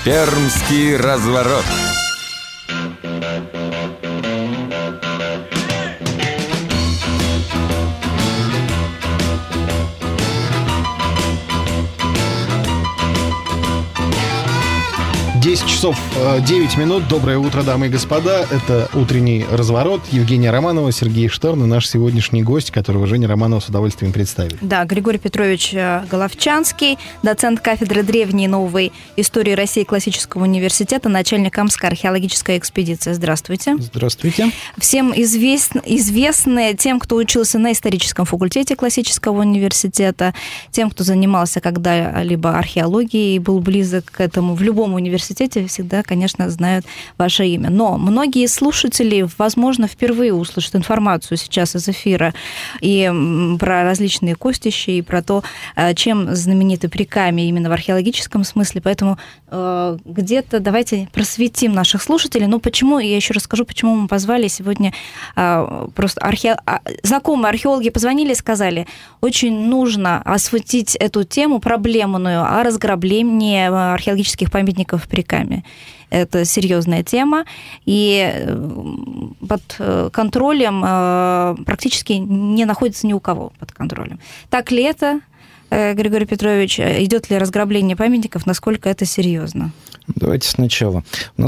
Пермский разворот. Часов 9 минут. Доброе утро, дамы и господа. Это утренний разворот. Евгения Романова, Сергей Шторн и наш сегодняшний гость, которого Женя Романова с удовольствием представит. Да, Григорий Петрович Головчанский, доцент кафедры древней и новой истории России Классического университета, начальник Камской археологической экспедиции. Здравствуйте. Здравствуйте. Всем известны тем, кто учился на историческом факультете Классического университета, тем, кто занимался когда-либо археологией и был близок к этому в любом университете, всегда, конечно, знают ваше имя. Но многие слушатели, возможно, впервые услышат информацию сейчас из эфира и про различные костища, и про то, чем знамениты Прикамье именно в археологическом смысле. Поэтому где-то давайте просветим наших слушателей. Но почему, я еще расскажу, почему мы позвали сегодня просто знакомые археологи позвонили и сказали, очень нужно осветить эту тему проблемную о разграблении археологических памятников в Прикамье. Это серьезная тема, и под контролем практически не находится ни у кого под контролем. Так ли это, Григорий Петрович? Идет ли разграбление памятников? Насколько это серьезно? Давайте сначала. У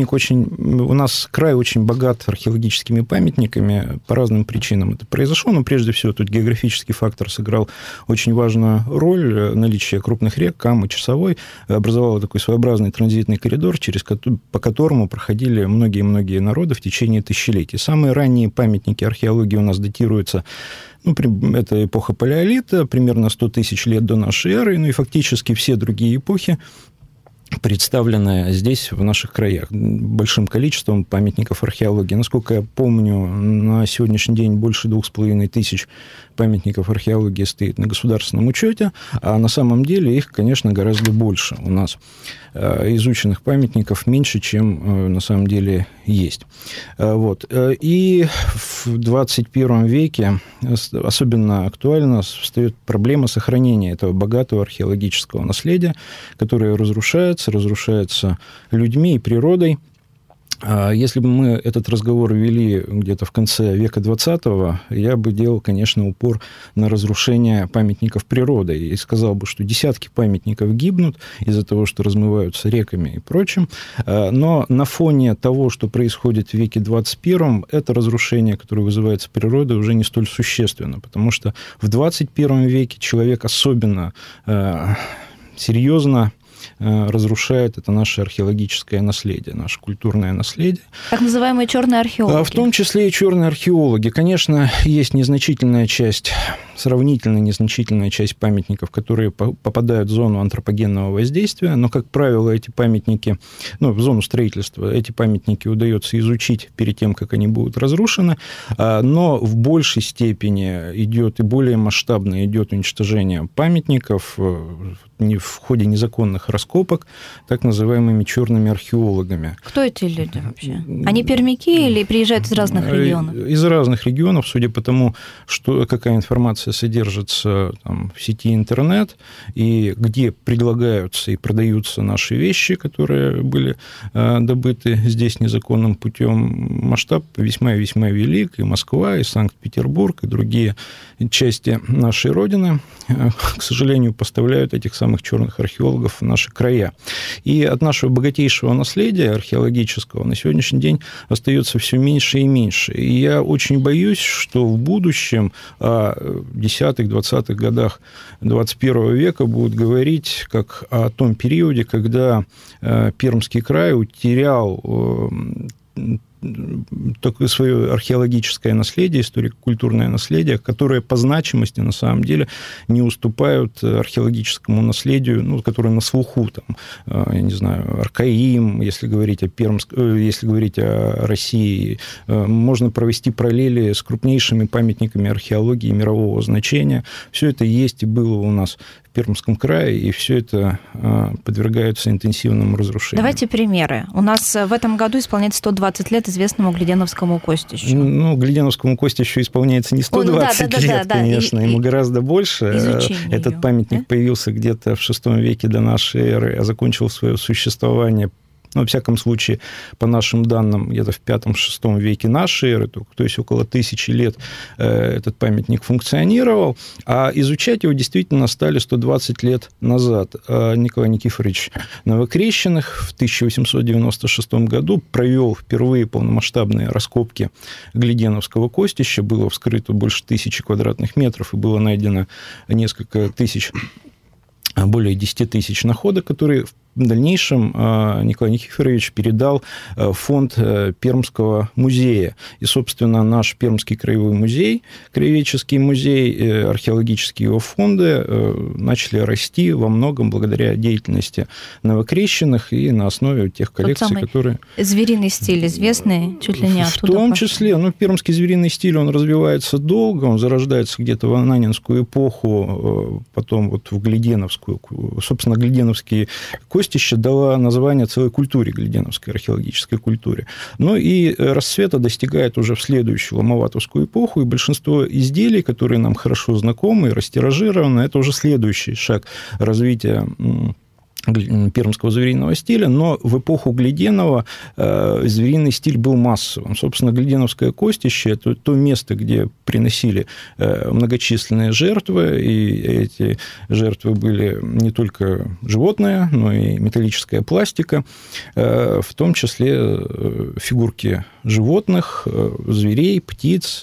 нас край очень богат археологическими памятниками по разным причинам. Это произошло, но прежде всего тут географический фактор сыграл очень важную роль. Наличие крупных рек, Камы, Часовой, образовало такой своеобразный транзитный коридор, по которому проходили многие-многие народы в течение тысячелетий. Самые ранние памятники археологии у нас датируются. Это эпоха палеолита, примерно 100 тысяч лет до нашей эры, и фактически все другие эпохи представлены здесь, в наших краях, большим количеством памятников археологии. Насколько я помню, на сегодняшний день больше 2500 памятников археологии стоит на государственном учете, а на самом деле их, конечно, гораздо больше. У нас изученных памятников меньше, чем на самом деле есть. Вот. И в 21 веке особенно актуально встает проблема сохранения этого богатого археологического наследия, которое разрушается людьми и природой. Если бы мы этот разговор вели где-то в конце века XX, я бы делал, конечно, упор на разрушение памятников природы и сказал бы, что десятки памятников гибнут из-за того, что размываются реками и прочим. Но на фоне того, что происходит в веке XXI, это разрушение, которое вызывается природой, уже не столь существенно, потому что в XXI веке человек особенно серьезно разрушает это наше археологическое наследие, наше культурное наследие. Так называемые черные археологи. В том числе и черные археологи. Конечно, есть сравнительно незначительная часть памятников, которые попадают в зону антропогенного воздействия, но, как правило, эти памятники, в зону строительства, эти памятники удается изучить перед тем, как они будут разрушены, но в большей степени идет и более масштабно идет уничтожение памятников в ходе незаконных раскопок так называемыми черными археологами. Кто эти люди вообще? Они пермяки или приезжают из разных регионов? Из разных регионов, судя по тому, какая информация содержится в сети интернет, и где предлагаются и продаются наши вещи, которые были добыты здесь незаконным путем. Масштаб весьма и весьма велик, и Москва, и Санкт-Петербург, и другие части нашей Родины, к сожалению, поставляют этих самых черных археологов в наши края. И от нашего богатейшего наследия археологического на сегодняшний день остается все меньше и меньше. И я очень боюсь, что в будущем, о 10-20-х годах 21 века будут говорить как о том периоде, когда Пермский край утерял такое свое археологическое наследие, историко-культурное наследие, которое по значимости на самом деле не уступают археологическому наследию, которое на слуху, я не знаю, Аркаим, если говорить о России, можно провести параллели с крупнейшими памятниками археологии мирового значения. Все это есть и было у нас в Пермском крае, и все это подвергается интенсивному разрушению. Давайте примеры. У нас в этом году исполняется 120 лет известному Гляденовскому костищу. Ну, Гляденовскому костищу исполняется не 120 лет, конечно, ему гораздо больше. Этот памятник появился где-то в VI веке до нашей эры, а закончил свое существование, ну, во всяком случае, по нашим данным, где-то в V-VI веке нашей эры, то есть около 1000 лет этот памятник функционировал, а изучать его действительно стали 120 лет назад. Николай Никифорович Новокрещеных в 1896 году провел впервые полномасштабные раскопки Гляденовского костища, было вскрыто больше 1000 квадратных метров, и было найдено несколько тысяч, более 10 тысяч находок, которые в дальнейшем Николай Никифорович передал в фонд Пермского музея. И, собственно, наш Пермский краевой музей, краеведческий музей, археологические его фонды начали расти во многом благодаря деятельности Новокрещеных и на основе тех коллекций, которые... Звериный стиль известный, чуть ли не оттуда. В том числе, пермский звериный стиль, он развивается долго, он зарождается где-то в ананинскую эпоху, потом вот в Гляденовскую. Собственно, Гляденовские костища дала название целой культуре, гляденовской археологической культуре. Ну и расцвета достигает уже в следующую ломоватовскую эпоху, и большинство изделий, которые нам хорошо знакомы и растиражированы, это уже следующий шаг развития пермского звериного стиля, но в эпоху Гляденова звериный стиль был массовым. Собственно, Гляденовское костище – это то место, где приносили многочисленные жертвы, и эти жертвы были не только животные, но и металлическая пластика, в том числе фигурки животных, зверей, птиц,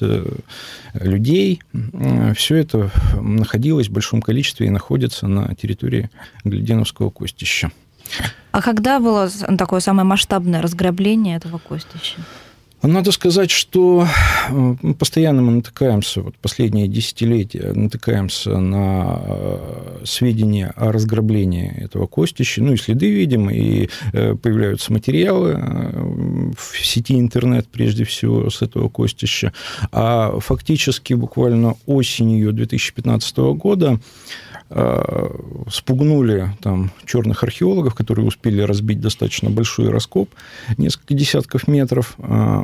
людей. Все это находилось в большом количестве и находится на территории Гляденовского костища. А когда было такое самое масштабное разграбление этого костища? Надо сказать, что постоянно мы натыкаемся, вот последние десятилетия натыкаемся на сведения о разграблении этого костища, ну и следы видим, и появляются материалы в сети интернет, прежде всего, с этого костища. А фактически буквально осенью 2015 года спугнули там черных археологов, которые успели разбить достаточно большой раскоп, несколько десятков метров,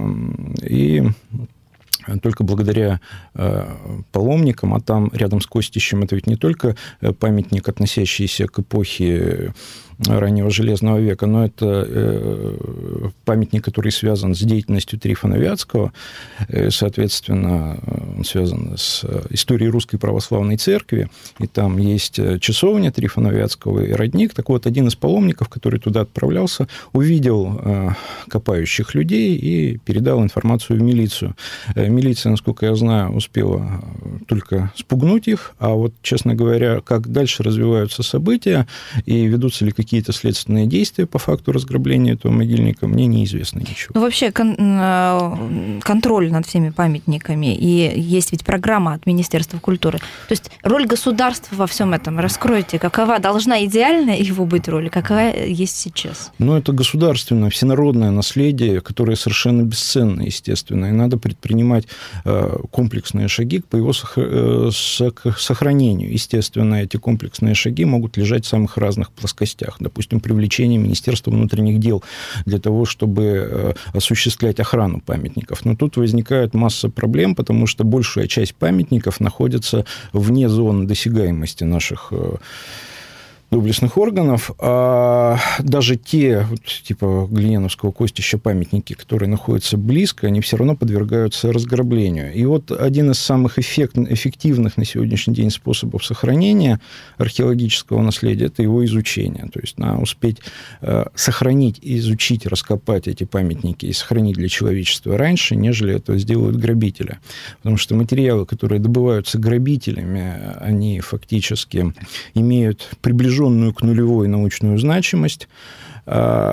и только благодаря паломникам, а там рядом с костищем это ведь не только памятник, относящийся к эпохе раннего Железного века, но это памятник, который связан с деятельностью Трифона Вятского, соответственно, он связан с историей Русской Православной Церкви, и там есть часовня Трифона Вятского и родник. Так вот, один из паломников, который туда отправлялся, увидел копающих людей и передал информацию в милицию. Милиция, насколько я знаю, успела только спугнуть их, а вот, честно говоря, как дальше развиваются события и ведутся ли какие-то следственные действия по факту разграбления этого могильника, мне неизвестно ничего. Ну, вообще, контроль над всеми памятниками, и есть ведь программа от Министерства культуры. То есть роль государства во всем этом раскройте. Какова должна идеальная его быть роль, какая есть сейчас? Ну, это государственное, всенародное наследие, которое совершенно бесценно, естественно, и надо предпринимать комплексные шаги по его сохранению. Естественно, эти комплексные шаги могут лежать в самых разных плоскостях. Допустим, привлечение Министерства внутренних дел для того, чтобы осуществлять охрану памятников. Но тут возникает масса проблем, потому что большая часть памятников находится вне зоны досягаемости наших доблестных органов, а даже те, вот, типа Гляденовского костища, памятники, которые находятся близко, они все равно подвергаются разграблению. И вот один из самых эффективных на сегодняшний день способов сохранения археологического наследия – это его изучение. То есть надо успеть сохранить, изучить, раскопать эти памятники и сохранить для человечества раньше, нежели это сделают грабители. Потому что материалы, которые добываются грабителями, они фактически имеют приближенную к нулевой научную значимость.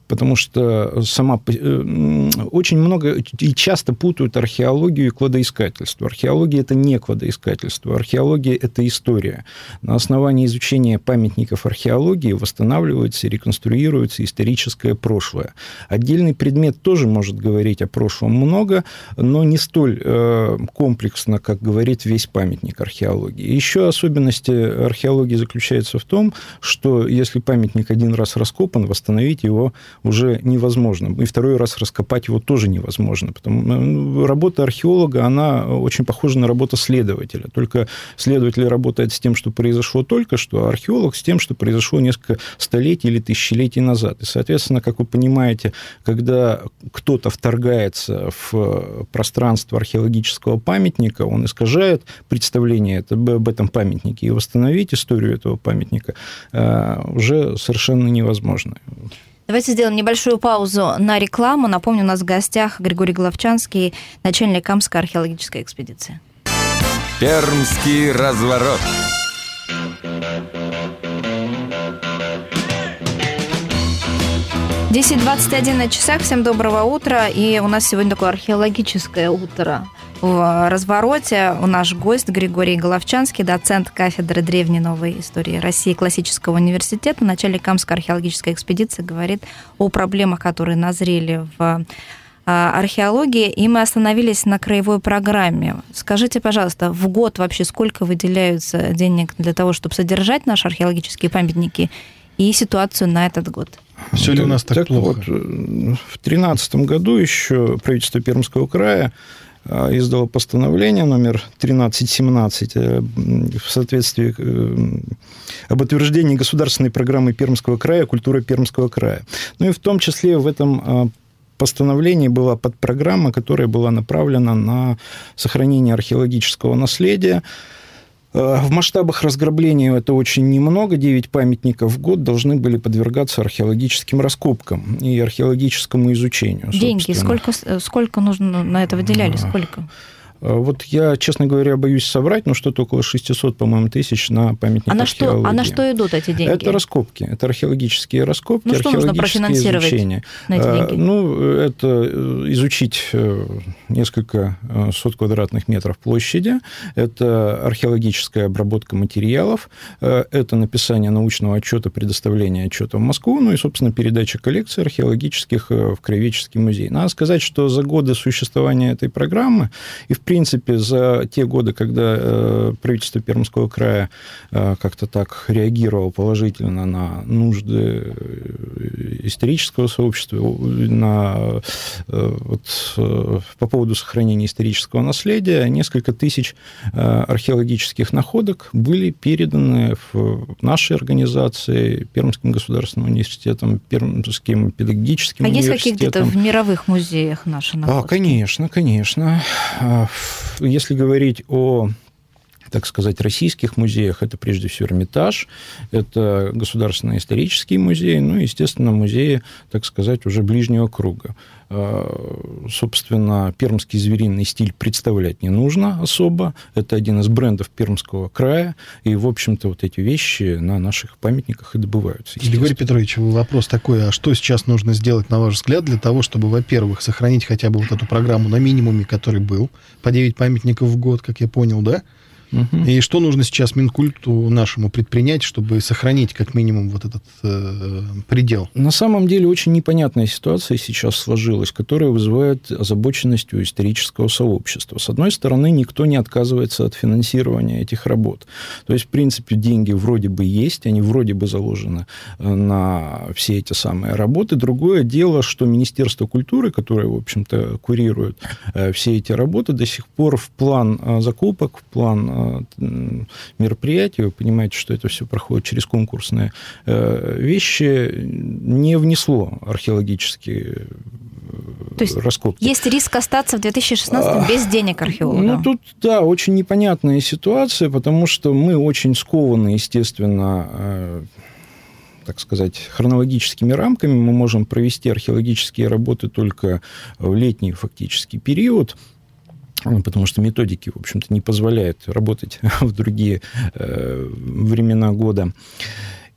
потому что очень много и часто путают археологию и кладоискательство. Археология – это не кладоискательство. Археология – это история. На основании изучения памятников археологии восстанавливается и реконструируется историческое прошлое. Отдельный предмет тоже может говорить о прошлом много, но не столь комплексно, как говорит весь памятник археологии. Еще особенность археологии заключается в том, что если памятник один раз раскопан, восстановить его уже невозможно. И второй раз раскопать его тоже невозможно. Потому работа археолога, она очень похожа на работу следователя. Только следователь работает с тем, что произошло только что, а археолог с тем, что произошло несколько столетий или тысячелетий назад. И, соответственно, как вы понимаете, когда кто-то вторгается в пространство археологического памятника, он искажает представление об этом памятнике, и восстановить историю этого памятника уже совершенно невозможно. Давайте сделаем небольшую паузу на рекламу. Напомню, у нас в гостях Григорий Головчанский, начальник Камской археологической экспедиции. Пермский разворот. — 10:21 на часах. Всем доброго утра. И у нас сегодня такое археологическое утро. В развороте наш гость Григорий Головчанский, доцент кафедры древней и новой истории России Классического университета, начальник Камской археологической экспедиции, говорит о проблемах, которые назрели в археологии, и мы остановились на краевой программе. Скажите, пожалуйста, в год вообще сколько выделяются денег для того, чтобы содержать наши археологические памятники, и ситуацию на этот год? Все ли у нас так плохо? Вот, в 2013 году еще правительство Пермского края издало постановление номер 1317 в соответствии об утверждении государственной программы Пермского края «Культура Пермского края». Ну и в том числе в этом постановлении была подпрограмма, которая была направлена на сохранение археологического наследия. В масштабах разграбления это очень немного. 9 памятников в год должны были подвергаться археологическим раскопкам и археологическому изучению. Деньги? Сколько нужно на это выделяли? Сколько? Вот я, честно говоря, боюсь соврать, но что-то около 600, по-моему, тысяч на памятник археологии. А на что идут эти деньги? Это раскопки, это археологические раскопки, что нужно профинансировать изучения. На эти деньги? Это изучить несколько сот квадратных метров площади, это археологическая обработка материалов, это написание научного отчета, предоставление отчета в Москву, ну и, собственно, передача коллекций археологических в Краеведческий музей. Надо сказать, что за годы существования этой программы и, в принципе, за те годы, когда правительство Пермского края как-то так реагировало положительно на нужды исторического сообщества, по поводу сохранения исторического наследия, несколько тысяч археологических находок были переданы в нашей организации, Пермским государственным университетом, Пермским педагогическим университетом. А есть какие-то в мировых музеях наши находки? Конечно. Если говорить о, так сказать, российских музеях, это прежде всего Эрмитаж, это Государственный исторический музей, ну и, естественно, музеи, так сказать, уже ближнего круга. Собственно, пермский звериный стиль представлять не нужно особо. Это один из брендов Пермского края. И, в общем-то, вот эти вещи на наших памятниках и добываются. Григорий Петрович, вопрос такой. А что сейчас нужно сделать, на ваш взгляд, для того, чтобы, во-первых, сохранить хотя бы вот эту программу на минимуме, который был, по 9 памятников в год, как я понял, да? Угу. И что нужно сейчас Минкульту нашему предпринять, чтобы сохранить как минимум вот этот предел? На самом деле очень непонятная ситуация сейчас сложилась, которая вызывает озабоченность у исторического сообщества. С одной стороны, никто не отказывается от финансирования этих работ. То есть, в принципе, деньги вроде бы есть, они вроде бы заложены на все эти самые работы. Другое дело, что Министерство культуры, которое, в общем-то, курирует все эти работы, до сих пор в план закупок, в план мероприятий, вы понимаете, что это все проходит через конкурсные вещи, не внесло археологические раскопки. То есть риск остаться в 2016 без денег археолога? Ну, тут, да, очень непонятная ситуация, потому что мы очень скованы, естественно, так сказать, хронологическими рамками. Мы можем провести археологические работы только в летний фактический период, потому что методики, в общем-то, не позволяют работать в другие времена года.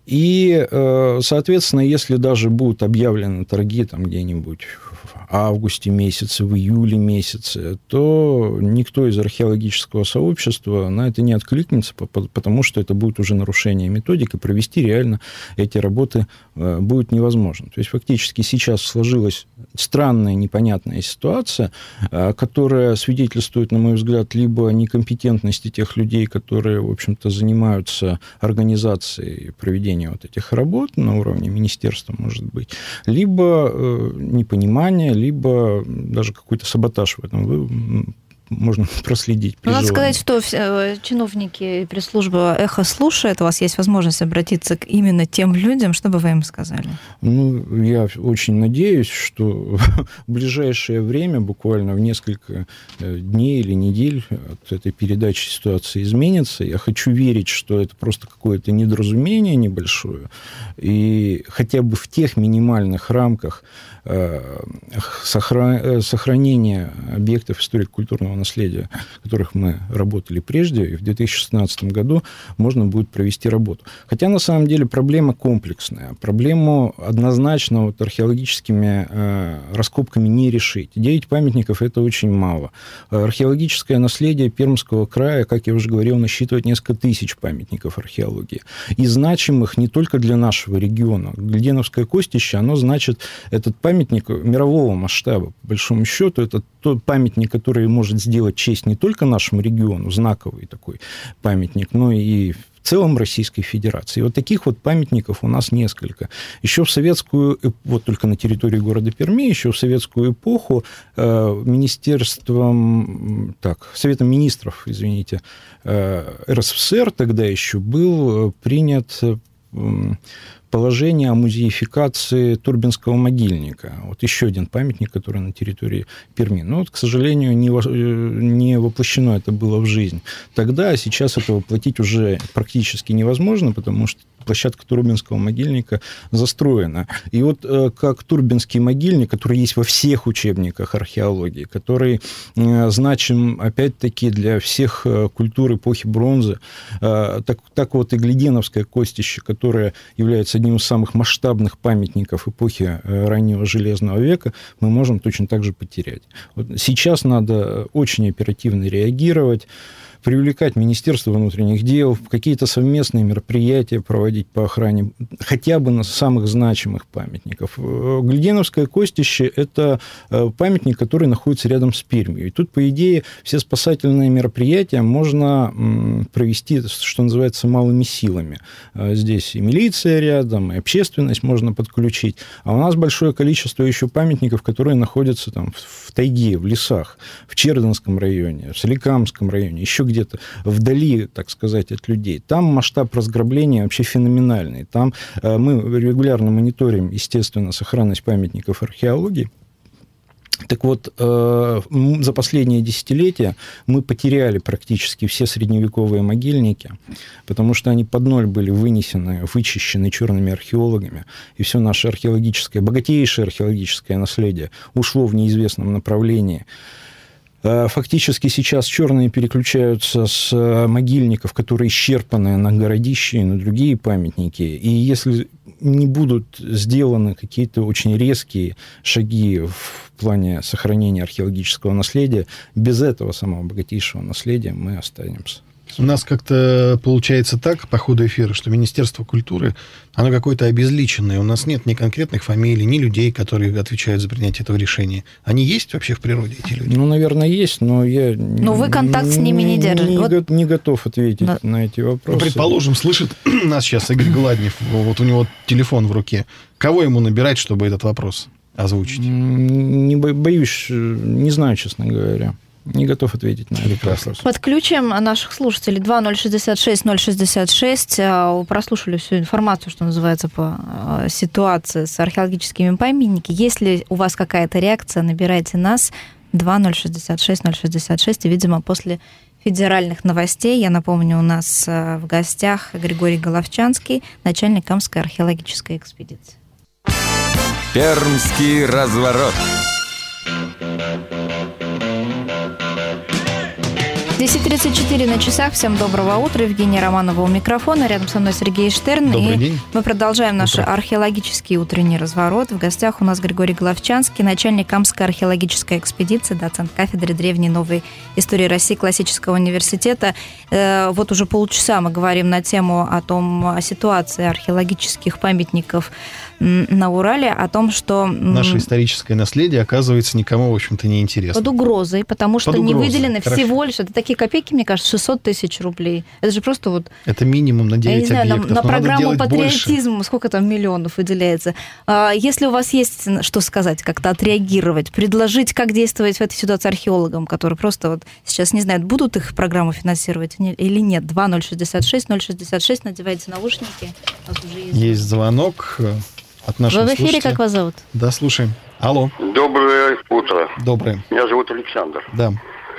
И, соответственно, если даже будут объявлены торги там где-нибудь в августе месяце, в июле месяце, то никто из археологического сообщества на это не откликнется, потому что это будет уже нарушение методик, и провести реально эти работы будет невозможно. То есть фактически сейчас сложилась странная, непонятная ситуация, которая свидетельствует, на мой взгляд, либо о некомпетентности тех людей, которые, в общем-то, занимаются организацией проведения вот этих работ на уровне министерства, может быть, либо непонимание, либо даже какой-то саботаж в этом можно проследить. Надо сказать, что чиновники и пресс-служба «Эхо» слушают, у вас есть возможность обратиться к именно тем людям, что бы вы им сказали? Ну, я очень надеюсь, что в ближайшее время, буквально в несколько дней или недель от этой передачи ситуация изменится. Я хочу верить, что это просто какое-то недоразумение небольшое, и хотя бы в тех минимальных рамках сохранения объектов историко-культурного наследия, в которых мы работали прежде, и в 2016 году можно будет провести работу. Хотя, на самом деле, проблема комплексная. Проблему однозначно вот археологическими раскопками не решить. 9 памятников – это очень мало. Археологическое наследие Пермского края, как я уже говорил, насчитывает несколько тысяч памятников археологии. И значимых не только для нашего региона. Гляденовское костище, оно значит, этот памятник мирового масштаба, по большому счету, это тот памятник, который может сделать честь не только нашему региону, знаковый такой памятник, но и в целом Российской Федерации. И вот таких вот памятников у нас несколько. Еще в советскую, вот только на территории города Перми, еще в советскую эпоху Советом министров, РСФСР тогда еще был принят положение о музеификации Турбинского могильника. Вот еще один памятник, который на территории Перми. Но, вот, к сожалению, не воплощено это было в жизнь тогда, а сейчас это воплотить уже практически невозможно, потому что площадка Турбинского могильника застроена. И вот как Турбинский могильник, который есть во всех учебниках археологии, который значим, опять-таки, для всех культур эпохи бронзы, так вот и Гляденовское костище, которое является одним из самых масштабных памятников эпохи раннего Железного века, мы можем точно так же потерять. Вот сейчас надо очень оперативно реагировать, привлекать Министерство внутренних дел, какие-то совместные мероприятия проводить по охране хотя бы на самых значимых памятников. Гляденовское костище – это памятник, который находится рядом с Пермью. И тут, по идее, все спасательные мероприятия можно провести, что называется, малыми силами. Здесь и милиция рядом, и общественность можно подключить. А у нас большое количество еще памятников, которые находятся там в тайге, в лесах, в Чердынском районе, в Соликамском районе, еще где-то вдали, так сказать, от людей. Там масштаб разграбления вообще феноменальный. Там мы регулярно мониторим, естественно, сохранность памятников археологии. Так вот, за последние десятилетия мы потеряли практически все средневековые могильники, потому что они под ноль были вынесены, вычищены черными археологами, и все наше археологическое, богатейшее археологическое наследие ушло в неизвестном направлении. Фактически сейчас черные переключаются с могильников, которые исчерпаны, на городища и на другие памятники. И если не будут сделаны какие-то очень резкие шаги в плане сохранения археологического наследия, без этого самого богатейшего наследия мы останемся. У нас как-то получается так, по ходу эфира, что Министерство культуры, оно какое-то обезличенное. У нас нет ни конкретных фамилий, ни людей, которые отвечают за принятие этого решения. Они есть вообще в природе, эти люди? Ну, наверное, есть, но я... Но вы контакт с ними не держите. Не готов ответить на эти вопросы. Ну, предположим, слышит нас сейчас Игорь Гладнев, вот у него телефон в руке. Кого ему набирать, чтобы этот вопрос озвучить? Не боюсь, не знаю, честно говоря. Не готов ответить на этот вопрос. Подключим наших слушателей. 2066-066. Прослушали всю информацию, что называется, по ситуации с археологическими памятниками. Если у вас какая-то реакция, набирайте нас. 2066-066. И, видимо, после федеральных новостей, я напомню, у нас в гостях Григорий Головчанский, начальник Камской археологической экспедиции. Пермский разворот. 10:34 на часах. Всем доброго утра. Евгения Романова у микрофона. Рядом со мной Сергей Штерн. Добрый день. Мы продолжаем наш археологический утренний разворот. В гостях у нас Григорий Головчанский, начальник Камской археологической экспедиции, доцент кафедры древней и новой истории России Классического университета. Вот уже полчаса мы говорим на тему о ситуации археологических памятников на Урале, о том, что... Наше историческое наследие, оказывается, никому, в общем-то, не интересно. Под угрозой, потому что не выделены всего лишь, это такие копейки, мне кажется, 600 тысяч рублей. Это же просто вот... Это минимум на 9 я не объектов. знаю, на программу патриотизма, больше. Сколько там миллионов выделяется. Если у вас есть что сказать, как-то отреагировать, предложить, как действовать в этой ситуации археологам, которые просто вот сейчас не знают, будут их программу финансировать или нет. 2066, надевайте наушники. У вас уже есть звонок от нашего слушателя. Вы в эфире, слушателя. как вас зовут? Да, слушаем. Алло. Доброе утро. Доброе. Меня зовут Александр. Да.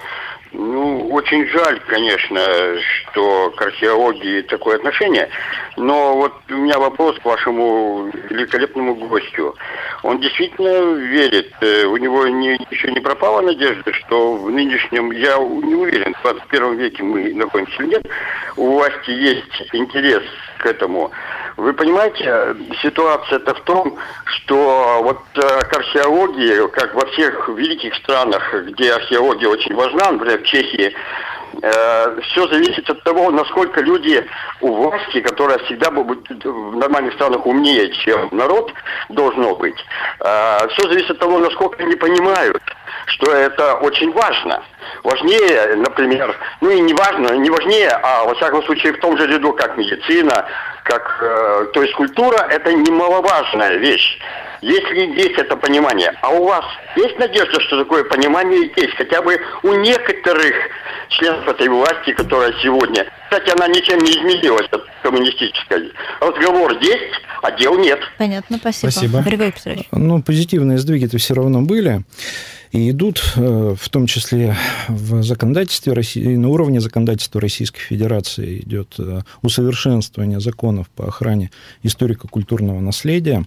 Очень жаль, конечно, что к археологии такое отношение, но вот у меня вопрос к вашему великолепному гостю. Он действительно верит, у него еще не пропала надежда, что в нынешнем, я не уверен, в 21 веке мы находимся или нет, у власти есть интерес к этому. Вы понимаете, ситуация-то в том, что вот к археологии, как во всех великих странах, где археология очень важна, например, в Чехии, все зависит от того, насколько люди у власти, которая всегда в нормальных странах умнее, чем народ должно быть, все зависит от того, насколько они понимают, что это очень важно. Важнее, например, не важнее, а во всяком случае в том же ряду, как медицина, то есть культура, это немаловажная вещь. Если есть это понимание, а у вас есть надежда, что такое понимание есть, хотя бы у некоторых членов этой власти, которая сегодня, кстати, она ничем не изменилась от коммунистической. Разговор есть, а дел нет. Понятно, спасибо. Григорий Петрович. Позитивные сдвиги-то все равно были. И идут, в том числе в законодательстве России, на уровне законодательства Российской Федерации идет усовершенствование законов по охране историко-культурного наследия.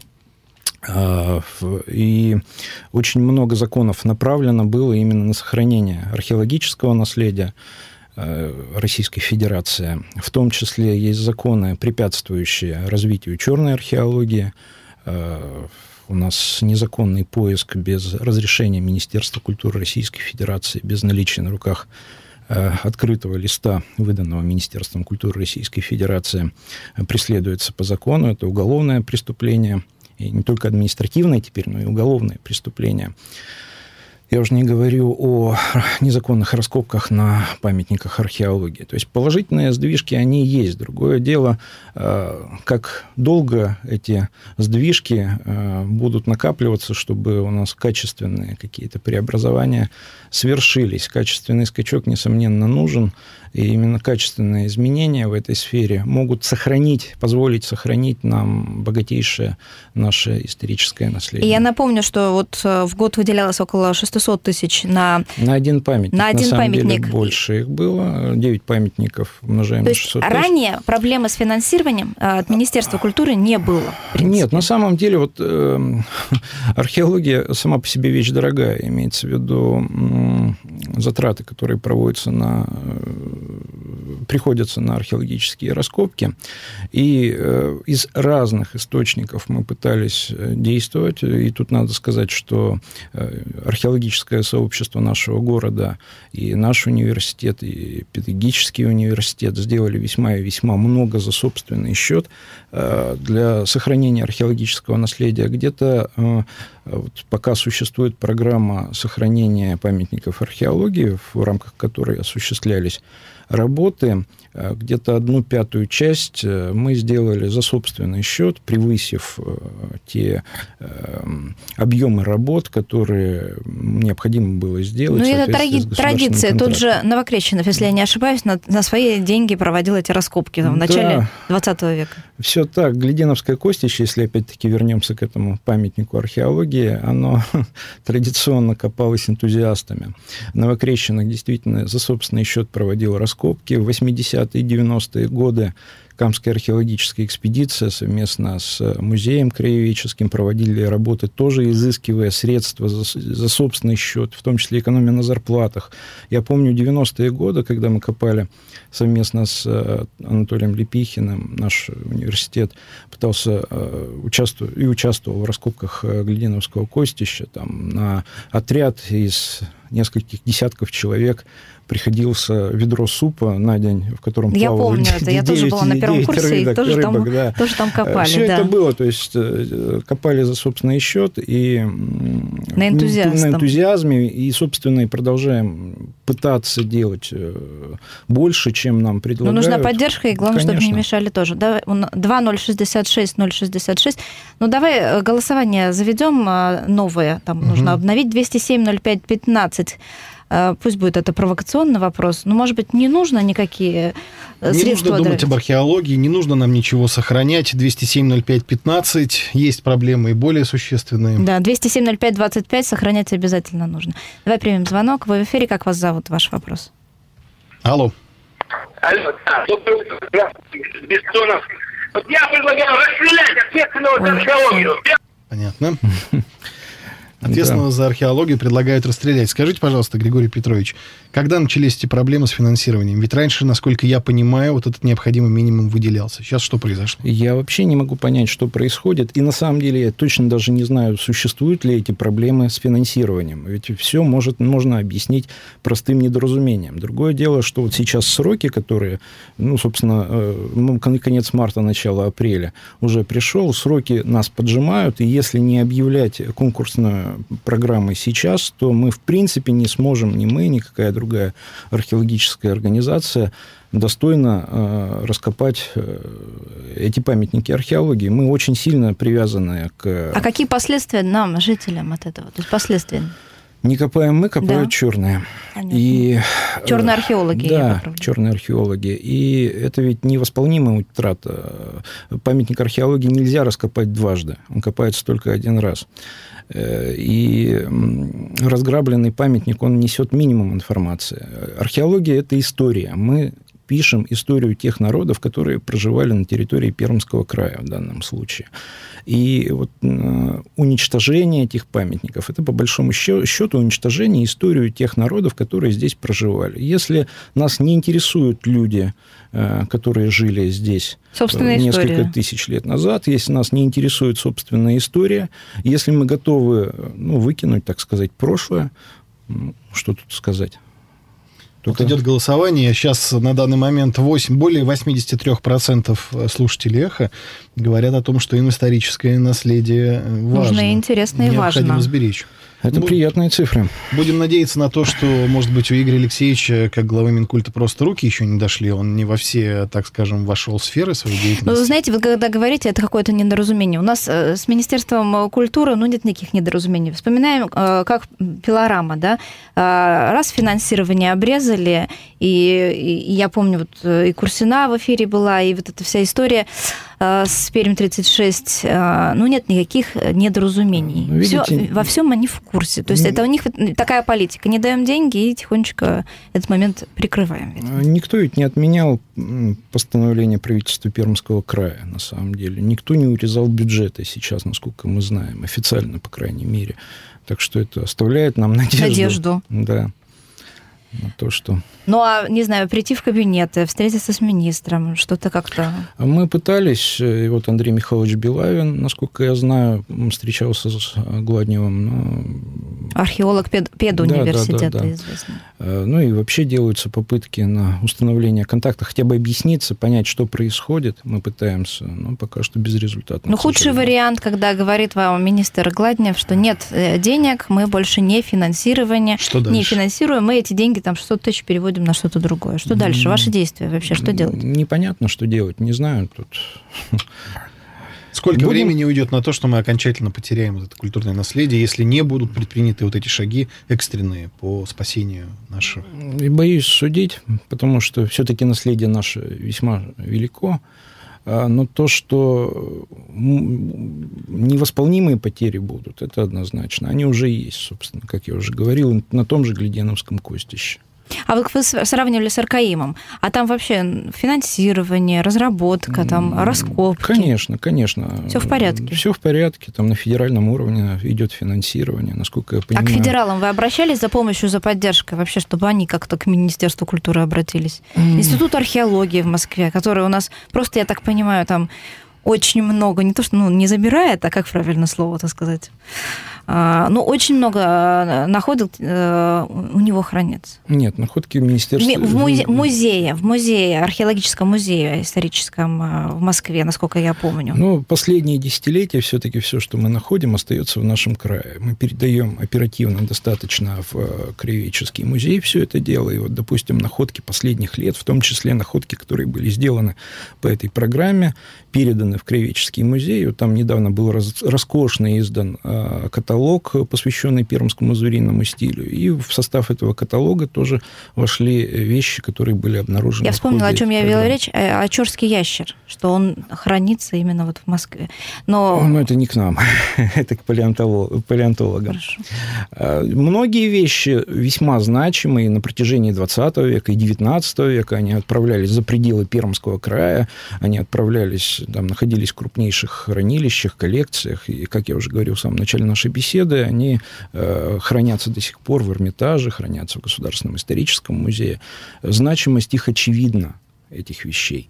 И очень много законов направлено было именно на сохранение археологического наследия Российской Федерации. В том числе есть законы, препятствующие развитию черной археологии. У нас незаконный поиск без разрешения Министерства культуры Российской Федерации, без наличия на руках открытого листа, выданного Министерством культуры Российской Федерации, преследуется по закону. Это уголовное преступление. И не только административное теперь, но и уголовное преступление. Я уже не говорю о незаконных раскопках на памятниках археологии. То есть положительные сдвижки, они есть. Другое дело, как долго эти сдвижки будут накапливаться, чтобы у нас качественные какие-то преобразования свершились. Качественный скачок, несомненно, нужен. И именно качественные изменения в этой сфере могут позволить сохранить нам богатейшее наше историческое наследие. И я напомню, что вот в год выделялось около 600 тысяч на один памятник. На самом деле больше их было. 9 памятников умножаем на 600 тысяч. Ранее проблемы с финансированием от Министерства культуры не было? Нет, на самом деле археология сама по себе вещь дорогая. Имеется в виду затраты, которые приходятся на археологические раскопки. И из разных источников мы пытались действовать. И тут надо сказать, что археологическое сообщество нашего города и наш университет, и педагогический университет сделали весьма и весьма много за собственный счет для сохранения археологического наследия. Где-то пока существует программа сохранения памятников археологии, в рамках которой осуществлялись работы, где-то 1/5 часть мы сделали за собственный счет, превысив те объемы работ, которые необходимо было сделать. Это традиция. Тут же Новокрещенов, если я не ошибаюсь, на свои деньги проводил эти раскопки в начале 20 века. Все так. Гляденовское костище, если опять-таки вернемся к этому памятнику археологии, оно традиционно копалось энтузиастами. Новокрещенок действительно за собственный счет проводил раскопки. В 80-е и 90-е годы Камская археологическая экспедиция совместно с музеем краеведческим проводили работы, тоже изыскивая средства за собственный счет, в том числе экономия на зарплатах. Я помню 90-е годы, когда мы копали совместно с Анатолием Лепихиным, наш университет пытался участвовал в раскопках Глядиновского костища. Там на отряд из нескольких десятков человек приходился ведро супа на день, в котором я плавало помню это, я тоже была на первом курсе, и тоже там копали. Все это было, то есть копали за собственный счет и на энтузиазме, и, собственно, и продолжаем пытаться делать больше, чем нам предлагают. Но нужна поддержка, и главное, чтобы не мешали тоже. 2066-066. Ну, давай голосование заведем новое, там нужно обновить 207-05-15. Пусть будет это провокационный вопрос, но, может быть, не нужно никакие средства. Не нужно думать об археологии, не нужно нам ничего сохранять. 207-05-15, есть проблемы и более существенные. Да, 207-05-25 сохранять обязательно нужно. Давай примем звонок. Вы в эфире, как вас зовут? Ваш вопрос. Алло. Алло, да, доброе утро. Здравствуйте, Бессонов. Вот я предлагаю расстрелять ответственного за археологию. Понятно. Ответственного за археологию предлагают расстрелять. Скажите, пожалуйста, Григорий Петрович, когда начались эти проблемы с финансированием? Ведь раньше, насколько я понимаю, вот этот необходимый минимум выделялся. Сейчас что произошло? Я вообще не могу понять, что происходит. И на самом деле я точно даже не знаю, существуют ли эти проблемы с финансированием. Ведь все можно объяснить простым недоразумением. Другое дело, что вот сейчас сроки, которые, собственно, конец марта, начало апреля уже пришел, сроки нас поджимают, и если не объявлять конкурсную программы сейчас, то мы, в принципе, не сможем, ни мы, ни какая другая археологическая организация достойно раскопать эти памятники археологии. Мы очень сильно привязаны к... А какие последствия нам, жителям, от этого? То есть последствия? Не копаем мы, копают черные. И... Черные археологи. Да, черные археологи. И это ведь невосполнимая утрата. Памятник археологии нельзя раскопать дважды. Он копается только один раз. И разграбленный памятник, он несет минимум информации. Археология – это история. Мы пишем историю тех народов, которые проживали на территории Пермского края в данном случае. И вот уничтожение этих памятников – это, по большому счету, уничтожение истории тех народов, которые здесь проживали. Если нас не интересуют люди, которые жили здесь несколько тысяч лет назад, если нас не интересует собственная история, если мы готовы выкинуть, так сказать, прошлое, что тут сказать? Тут идет голосование. Сейчас на данный момент более 83% слушателей «Эхо» говорят о том, что им историческое наследие важно. Нужно, интересно и важно. Необходимо сберечь. Это приятные цифры. Будем надеяться на то, что, может быть, у Игоря Алексеевича, как главы Минкульта, просто руки еще не дошли. Он не во все, так скажем, вошел в сферы своей деятельности. Ну, вы знаете, вы когда говорите, это какое-то недоразумение. У нас с Министерством культуры, нет никаких недоразумений. Вспоминаем, как пилорама, да? Раз финансирование обрезали, и я помню, и Курсина в эфире была, и вот эта вся история с Пермь-36, нет никаких недоразумений. Во всем они в курсе. То есть это у них такая политика. Не даем деньги и тихонечко этот момент прикрываем. Никто ведь не отменял постановление правительства Пермского края, на самом деле. Никто не урезал бюджеты сейчас, насколько мы знаем, официально, по крайней мере. Так что это оставляет нам надежду. Да. На то, что... не знаю, прийти в кабинет, встретиться с министром, что-то как-то... Мы пытались, и вот Андрей Михайлович Белавин, насколько я знаю, встречался с Гладневым, но... Археолог педуниверситета, известный. И вообще делаются попытки на установление контакта, хотя бы объясниться, понять, что происходит. Мы пытаемся, но пока что безрезультатно. Худший вариант, когда говорит вам министр Гладнев, что нет денег, мы больше не финансируем, мы эти деньги, 600 тысяч переводим на что-то другое. Что дальше? Ваши действия вообще, что делать? Непонятно, что делать, не знаю. Тут... Сколько времени уйдет на то, что мы окончательно потеряем это культурное наследие, если не будут предприняты эти шаги экстренные по спасению нашего? Боюсь судить, потому что все-таки наследие наше весьма велико. Но то, что невосполнимые потери будут, это однозначно. Они уже есть, собственно, как я уже говорил, на том же Глядиновском костище. А вот вы сравнивали с Аркаимом, а там вообще финансирование, разработка, там раскопки? Конечно. Все в порядке? Все в порядке, там на федеральном уровне идет финансирование, насколько я понимаю. А к федералам вы обращались за помощью, за поддержкой вообще, чтобы они как-то к Министерству культуры обратились? Институт археологии в Москве, который у нас просто, я так понимаю, там очень много, не то что не забирает, а как правильно слово-то сказать, но очень много находок у него хранится. Нет, находки в Министерстве... В музее, археологическом музее историческом в Москве, насколько я помню. Ну, последние десятилетия все-таки все, что мы находим, остается в нашем крае. Мы передаем оперативно достаточно в Краеведческий музей все это дело. И вот, допустим, находки последних лет, в том числе находки, которые были сделаны по этой программе, переданы в Краеведческий музей. Вот там недавно был роскошно издан каталог, посвященный пермскому звериному стилю. И в состав этого каталога тоже вошли вещи, которые были обнаружены. Я вспомнила, о чем я вела речь, о Чорский ящер, что он хранится именно вот в Москве. Но это не к нам, это к палеонтологам. Хорошо. Многие вещи весьма значимые на протяжении 20 века и 19 века. Они отправлялись за пределы Пермского края, они отправлялись, там находились в крупнейших хранилищах, коллекциях. И, как я уже говорил в самом начале нашей беседы, они хранятся до сих пор в Эрмитаже, хранятся в Государственном историческом музее. Значимость их очевидна, этих вещей.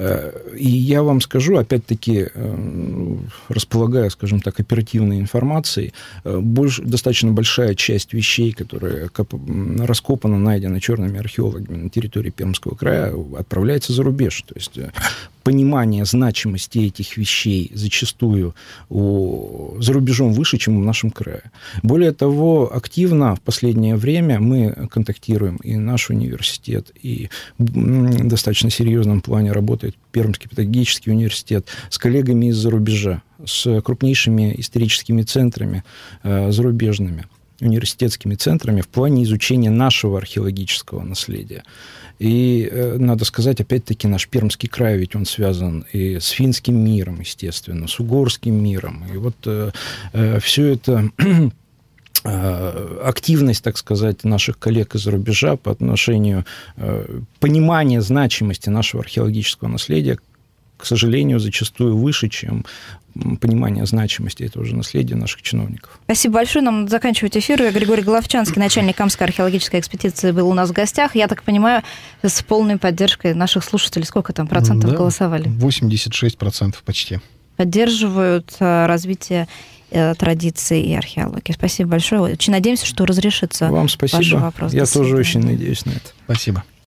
И я вам скажу, опять-таки, располагая, скажем так, оперативной информацией, достаточно большая часть вещей, которые раскопана, найдена черными археологами на территории Пермского края, отправляется за рубеж. То есть понимание значимости этих вещей зачастую за рубежом выше, чем в нашем крае. Более того, активно в последнее время мы контактируем, и наш университет, и в достаточно серьезном плане работает Пермский педагогический университет с коллегами из-за рубежа, с крупнейшими историческими центрами зарубежными, университетскими центрами в плане изучения нашего археологического наследия. И надо сказать, опять-таки, наш Пермский край, ведь он связан и с финским миром, естественно, с угорским миром. И вот все это... активность, так сказать, наших коллег из-за рубежа по отношению понимания значимости нашего археологического наследия, к сожалению, зачастую выше, чем понимание значимости этого же наследия наших чиновников. Спасибо большое. Нам надо заканчивать эфир. Григорий Головчанский, начальник Камской археологической экспедиции, был у нас в гостях. Я так понимаю, с полной поддержкой наших слушателей. Сколько там процентов голосовали? 86% почти. Поддерживают развитие традиций и археологии. Спасибо большое. Очень надеемся, что разрешится Вам спасибо. ваш вопрос. Я тоже очень надеюсь на это. Спасибо.